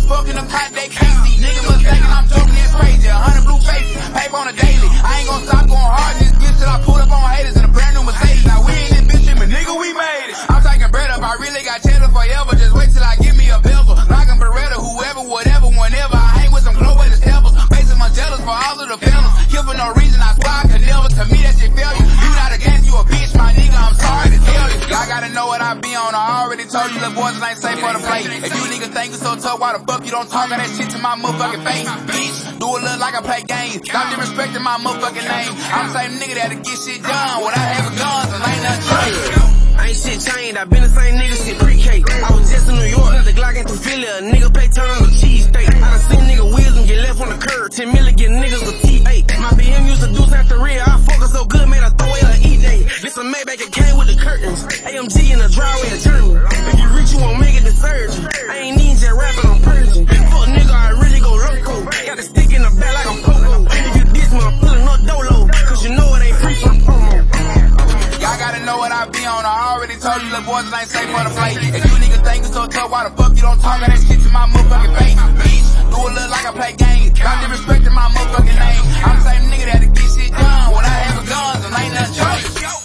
fucking the pot, they can't see. Nigga mistaken, I'm joking, it's crazy. 100 blue faces, paper on a daily. I ain't gon' stop going hard in this bitch till I pull up on haters in a brand new Mercedes. Now we in this bitch, but nigga, we made it. I'm taking bread up, I really got cheddar forever. Just wait till I give me a bevel. Rockin' Beretta, whoever, whatever, whenever. I hang with some glow-weighted steppers. Faces my jealous for all of the fellas. Kill for no reason, I swear I could never. To me, that shit failure. You not against you a bitch, my nigga, I'm sorry to tell you. Y'all gotta know what I be on. I already told you, little boys, it ain't safe for the plate. If you niggas think you so tough, why the fuck you don't talk all that shit to my motherfucking face? Bitch, do it look like I play games. Stop disrespecting my motherfucking name. I'm the same nigga that'll get shit done without having guns and ain't nothing changed. I ain't shit changed, I been the same nigga since pre-K. I was just in New York, the Glock ain't through Philly. A nigga pay turn on the cheese steak. I done seen nigga wisdom get left on the curb. 10 million get niggas a T8. My BM used to do after real. I fuck her so good, made her throw it an E-day. This a Maybach, it came with the curtains. AMG in the driveway of Germany. If you reach, you won't make it to surgery. I ain't even just rapping, I'm purging. Fuck nigga, I really go loco. Got the stick in the back like I'm Pogo. If you diss me, I'm pulling up dolo. Cause you know it ain't free from promo. Y'all gotta know what I be on. I already told you, little boys, it ain't safe for the plate. If you niggas think you so tough, why the fuck you don't talk all that shit to my motherfucking face? Bitch, do it look like I play games. Stop disrespecting my motherfucking name. I'm the same nigga that'll get shit done without having guns and ain't nothing changed.